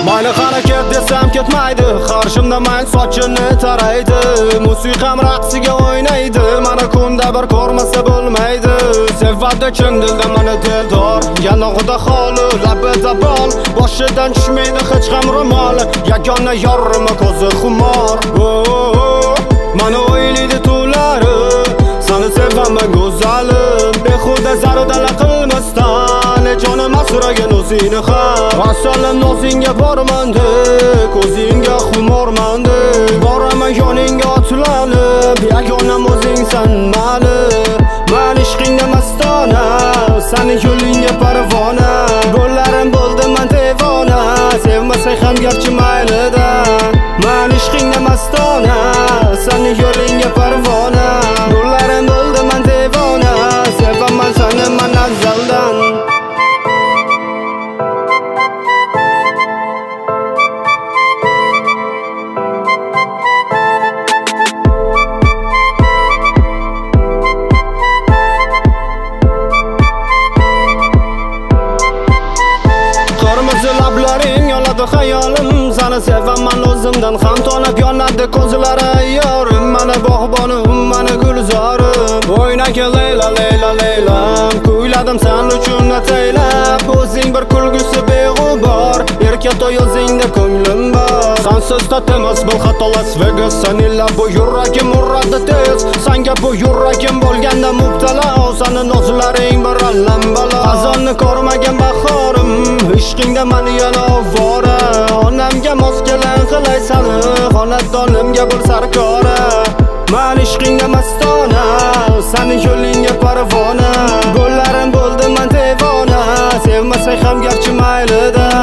Mayli harakat desam ketmaydi, qarshimda mang sochini taraydi. Musiqam raqsiga o'ynaydi, mana kunda bir ko'rmasa bo'lmaydi. Sevadi chin dilda meni dildor, yanog'ida xoli, labida bol, boshidan tushmaydi hech ham ro'mol. Yagona yorima ko'zi xumor. Mana o'ylaydi to'lari, seni sevaman go'zalim. Behuda zarudala qilmasdan, jonim asragan o'zingni ham. Asalim nozingga bormandi, ko'zingga xumormandi. Boraman yoningga otlanib, yagonam o'zingsan mani. Men ishqingda mastona, seni yo'lingga parvona. Bo'llarim bo'ldi men devona, sevmasang ham garchi maylida. Men ishqingda mastona, seni yo'lingga parvona. Bo'llarim bo'ldi men devona, sevaman seni men azaldan. Qirmizi lablaring oladi xayolim, seni sevaman o'zimdan ham tonib yonadi ko'zlari yorim. Mana bog'bonim, mana gulzorim. O'ynaga Leyla Leyla Leylam, kuyladim sen uchun ataylab. O'zing bir kulgusi beg'ubor, erkatoy o'zingda ko'nglim bor. Sensiz tatimas bil xato Las Vegas, senilla bu yuragim uradi tez. Senga bu yuragim bo'lganda mubtalo, seni nozlaring bir allam balo. Xazonni ko'rmagan bahorim, ishqingda meni yana ovora. Onamga mos kelan qilay seni, xonadonimga bo'l sarkora. Men ishqingda mastona, seni yo'lingga parvona. Bo'llarim bo'ldi men devona, sevmasang ham garchi maylida.